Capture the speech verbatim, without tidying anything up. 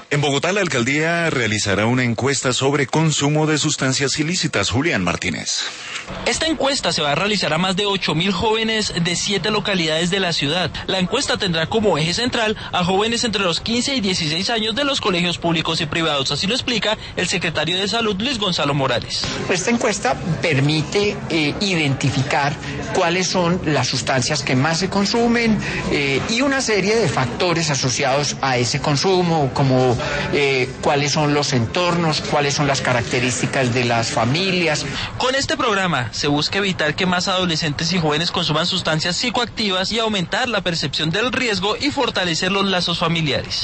En Bogotá, la alcaldía realizará una encuesta sobre consumo de sustancias ilícitas. Julián Martínez. Esta encuesta se va a realizar a más de ocho mil jóvenes de siete localidades de la ciudad. La encuesta tendrá como eje central a jóvenes entre los quince y dieciséis años de los colegios públicos y privados. Así lo explica el secretario de Salud, Luis Gonzalo Morales. Esta encuesta permite eh, identificar cuáles son las sustancias que más se consumen eh, y una serie de factores asociados a ese consumo, como eh, cuáles son los entornos, cuáles son las características de las familias. Con este programa se busca evitar que más adolescentes y jóvenes consuman sustancias psicoactivas y aumentar la percepción del riesgo y fortalecer los lazos familiares.